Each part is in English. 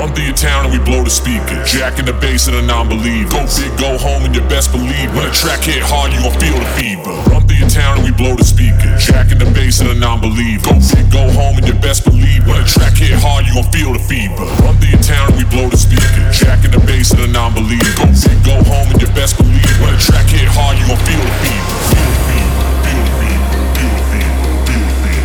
Run through your town and we blow the speaker. Jack in the bass of the non-believer. Go big, go home and you best believe. When the track hit hard, you gon' feel the fever. Run through your town and we blow the speaker. Jack in the bass of the non-believer. Go big, go home and you best believe. When the track hit hard, you gon' feel the fever. Run through your town and we blow the speaker. Jack in the bass of the non-believer. Go big, go home and you best believe. When the track hit hard, you gon' feel the fever. Feel the fever. Feel the fever. Feel the fever. Feel the fever.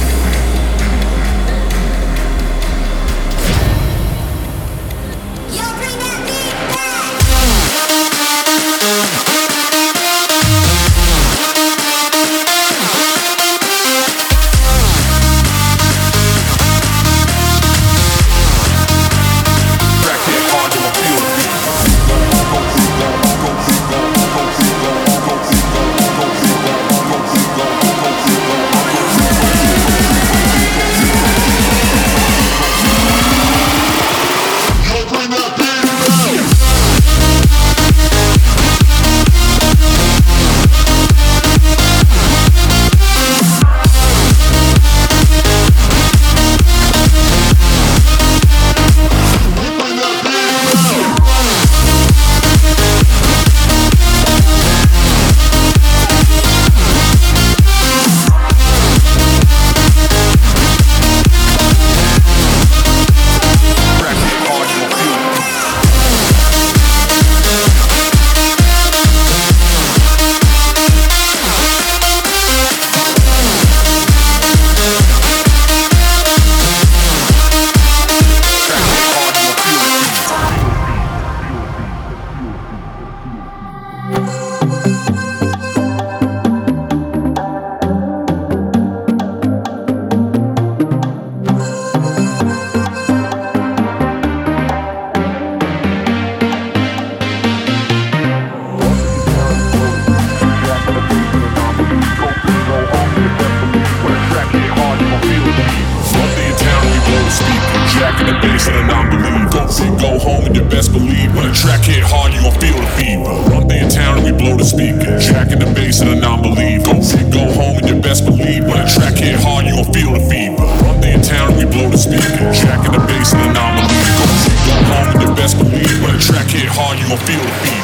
Jack in the bass of the non-believer. Go big, go home and you best believe. When the track hit hard, you gon' feel the fever. Run through your town and we blow the speaker. Jack in the bass of the non-believer. Go big, go home and you best believe. When the track hit hard, you gon' feel the fever. Run through your town and we blow the speaker. Jack in the bass of the non-believer. Go big, go home and you best believe. When the track hit hard, you gon' feel the fever.